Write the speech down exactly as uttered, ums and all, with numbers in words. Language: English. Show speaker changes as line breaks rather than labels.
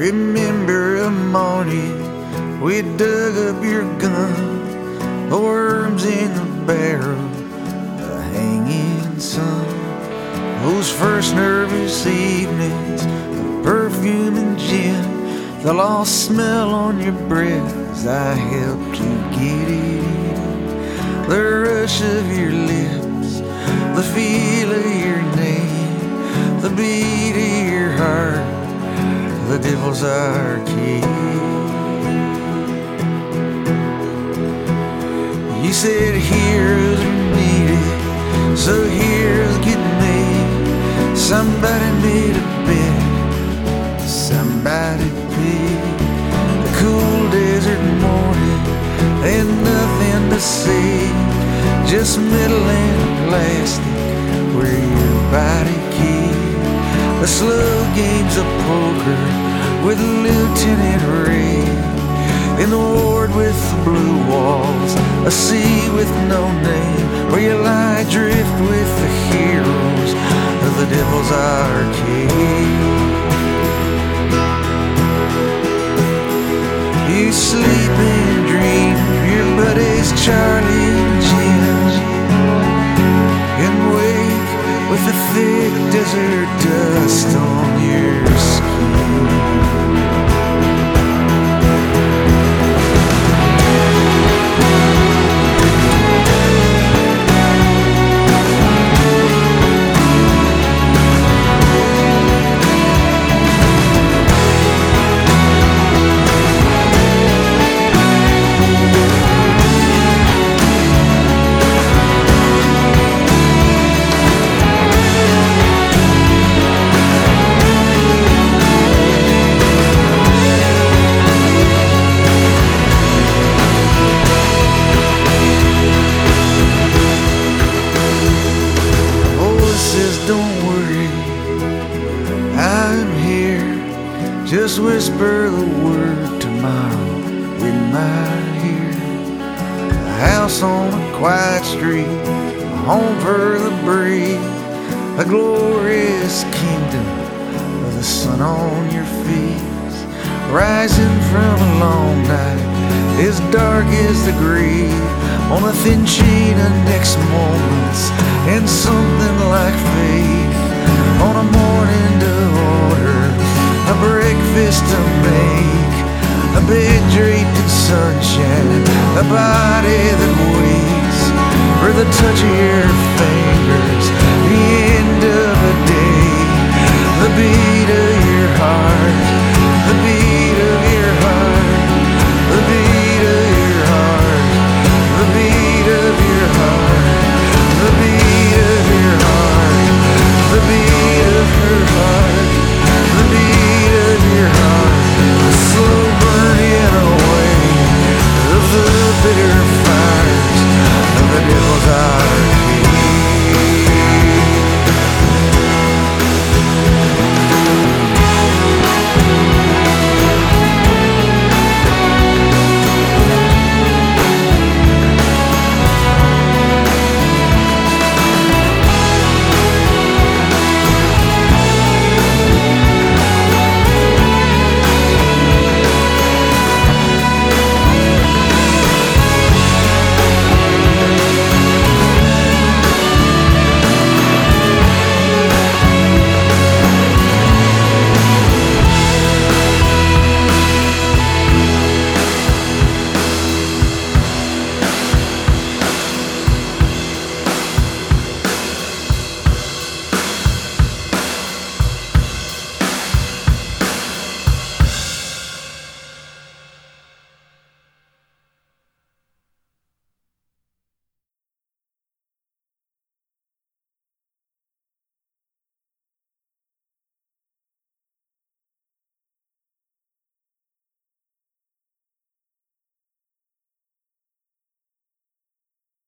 Remember a morning we dug up your gun, the worms in the barrel, the hanging sun. Those first nervous evenings of perfume and gin, the lost smell on your breath as I helped you get it in. The rush of your lips, the feel of your name, the beat of your heart, the devil's our key. You said heroes are needed, so heroes get made. Somebody made a bet, somebody paid. The cool desert morning, and nothing to say, just metal and plastic where your body keyed. The slow games of poker with Lieutenant Ray, in the ward with the blue walls, a sea with no name, where you lie drift with the heroes of the devil's arcade. You sleep and dream your buddies Charlie and Jim, and wake with the thick desert dust on your skin. Just whisper the word tomorrow in my ear. A house on a quiet street, a home for the brave, a glorious kingdom of the sun on your face, rising from a long night as dark as the grave, on a thin chain of next moments and something like faith, on a morning to order, a breakfast to make, a bed draped in sunshine, a body that waits for the touch of your fingers, the end of a day, the beat